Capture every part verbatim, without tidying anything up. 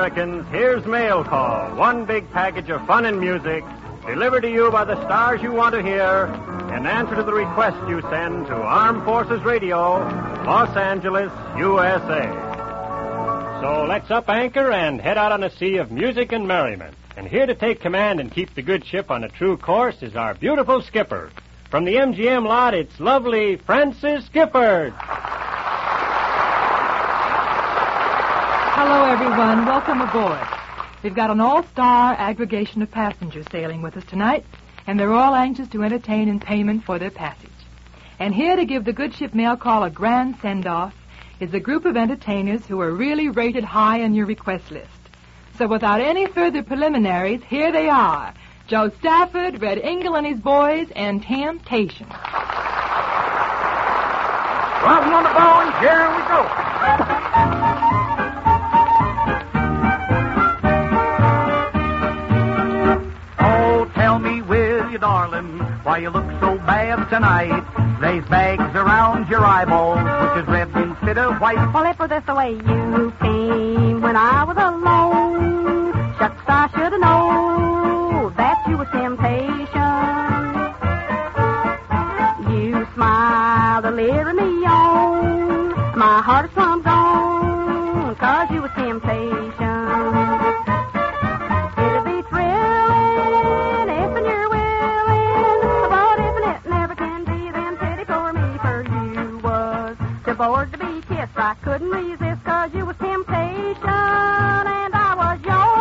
Americans, here's Mail Call. One big package of fun and music delivered to you by the stars you want to hear in answer to the request you send to Armed Forces Radio, Los Angeles, U S A. So let's up anchor and head out on a sea of music and merriment. And here to take command and keep the good ship on a true course is our beautiful skipper. From the M G M lot, it's lovely Frances Gifford. Hello, everyone. Welcome aboard. We've got an all-star aggregation of passengers sailing with us tonight, and they're all anxious to entertain in payment for their passage. And here to give the good ship Mail Call a grand send-off is a group of entertainers who are really rated high on your request list. So without any further preliminaries, here they are. Joe Stafford, Red Engel and his boys, and Temptation. Well, we on the bone. Here we go. Darling, why you look so bad tonight? There's bags around your eyeballs, which is red instead of white. Well, if that's the way you came when I was alone, shucks, I should have known that you was temptation. You smiled a leering me on, my heart is plumb gone, 'cause you was temptation. Bored to be kissed, I couldn't resist, 'cause you was temptation, and I was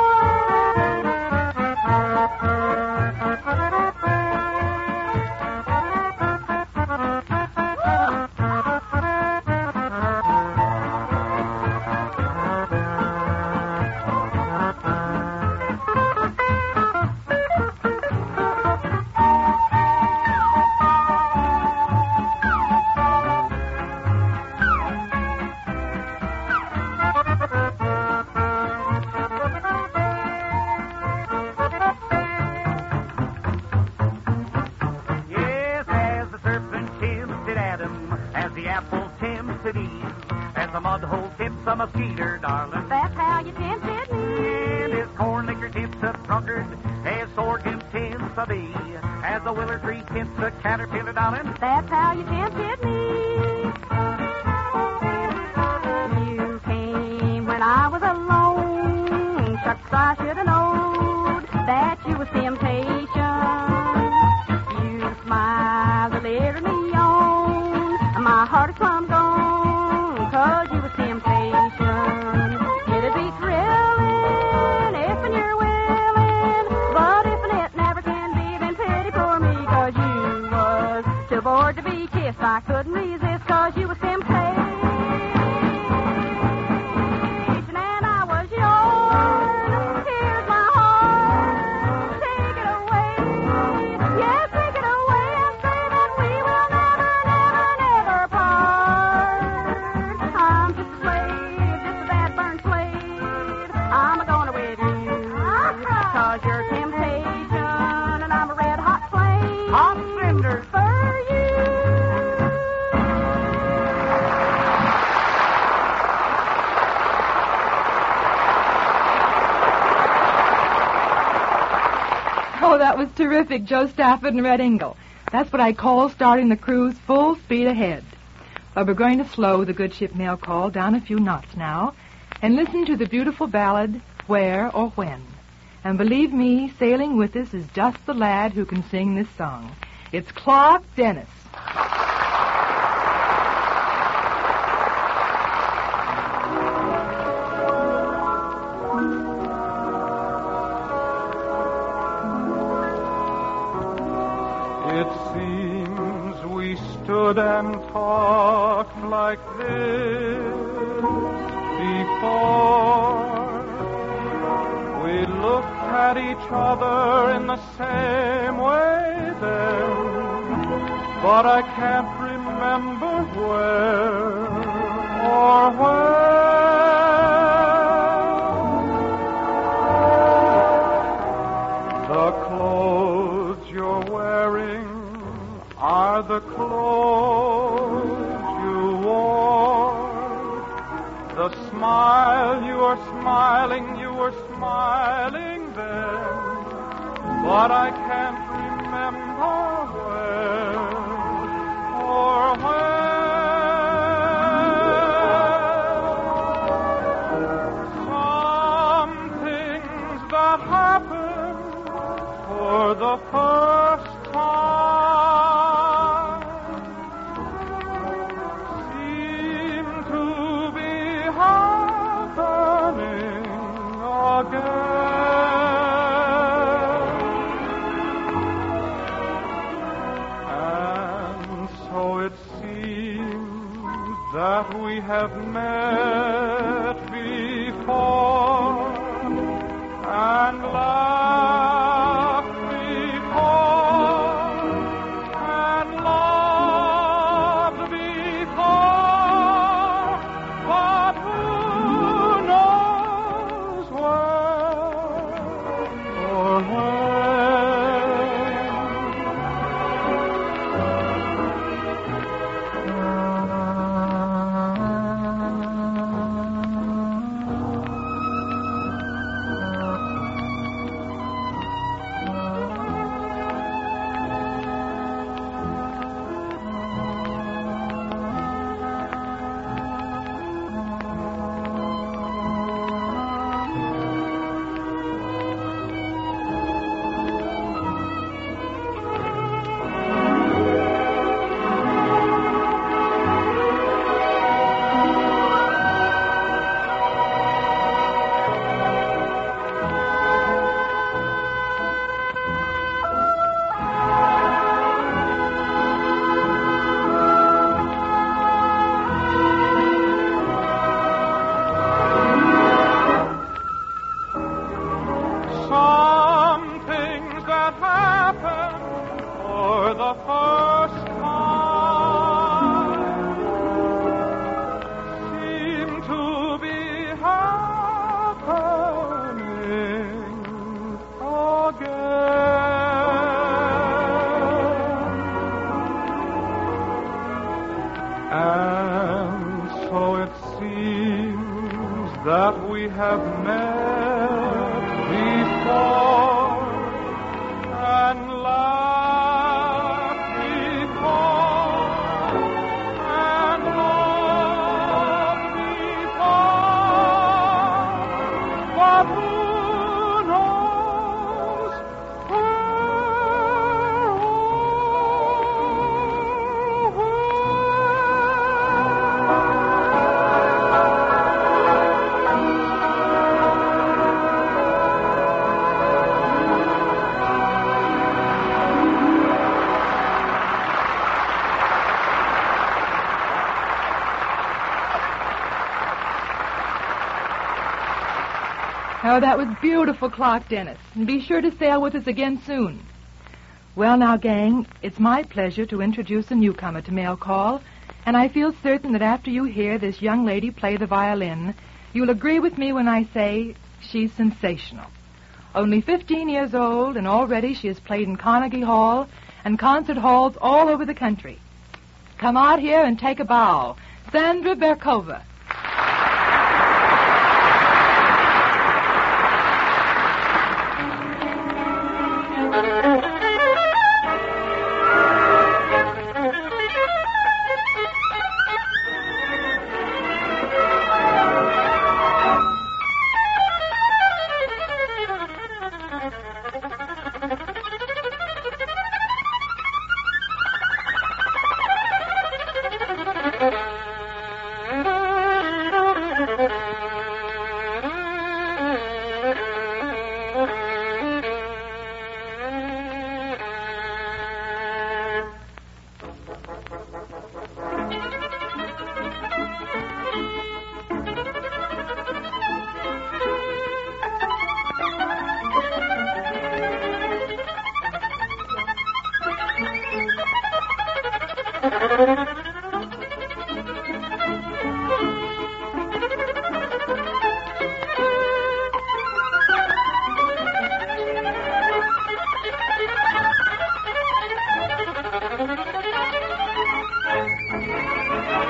Peter, darling. That's how you tempted me. And his corn liquor tips a drunkard, as sorghum tips a bee, as a willer tree tips a caterpillar, darling. That's how you tempted me. You came when I was alone. Shucks, I should have known that you was temptation. You smiled a leering me on, my heart is plumb gone, 'cause you was temptation. Bored to be kissed, I couldn't resist, 'cause you was temptation, and I was yours. Here's my heart, take it away. Yes, take it away and say that we will never, never, never part. I'm just a slave, just a bad burned slave. I'm a-gonna with you, 'cause you're temptation, and I'm a red hot flame. Hot cinders. Oh, that was terrific, Joe Stafford and Red Engel. That's what I call starting the cruise full speed ahead. Well, we're going to slow the good ship Mail Call down a few knots now and listen to the beautiful ballad, Where or When. And believe me, sailing with us is just the lad who can sing this song. It's Clark Dennis. It seems we stood and talked like this before. We looked at each other in the same way then, but I can't remember where or when. The clothes you're wearing are the clothes you wore. The smile you are smiling, you were smiling then, but I can't remember where or when. Some things that happen for the first time seem to be happening again. And so it seems that we have met before and laughed before and loved before, but who knows where or some things that happen for the first time seem to be happening again. And so it seems that we have met before and laughed before and loved before, but who knows where or Oh, that was beautiful, Clark Dennis. And be sure to sail with us again soon. Well, now, gang, it's my pleasure to introduce a newcomer to Mail Call, and I feel certain that after you hear this young lady play the violin, you'll agree with me when I say she's sensational. Only fifteen years old, and already she has played in Carnegie Hall and concert halls all over the country. Come out here and take a bow. Sandra Berkova.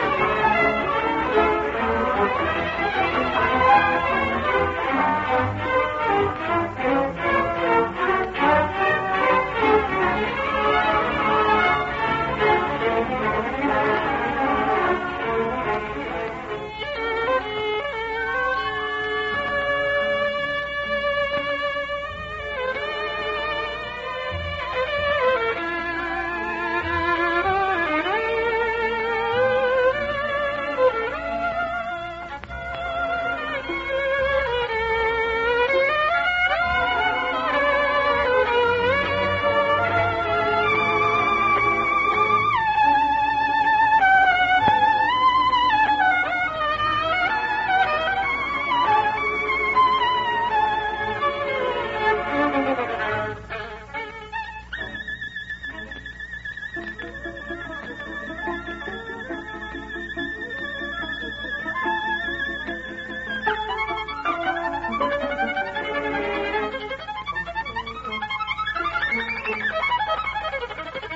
Thank you.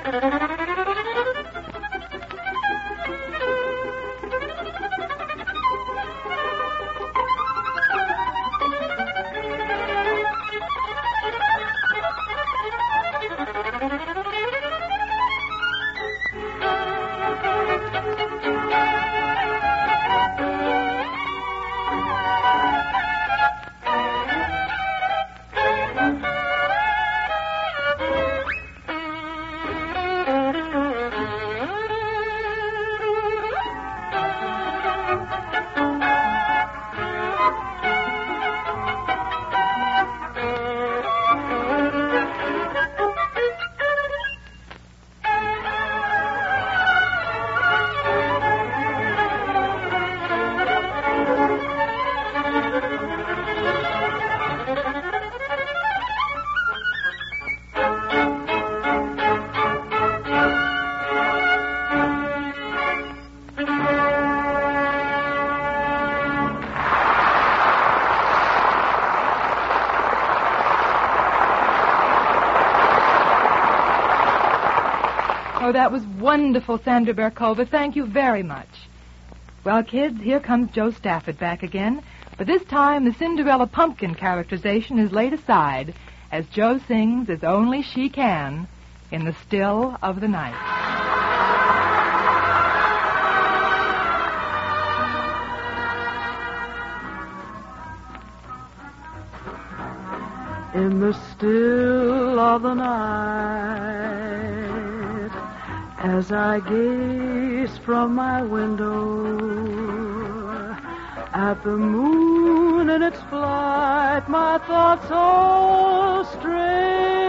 Oh, that was wonderful, Sandra Berkova. Thank you very much. Well, kids, here comes Joe Stafford back again. But this time, the Cinderella pumpkin characterization is laid aside as Joe sings as only she can in the still of the night. In the still of the night, as I gaze from my window at the moon in its flight, my thoughts all stray.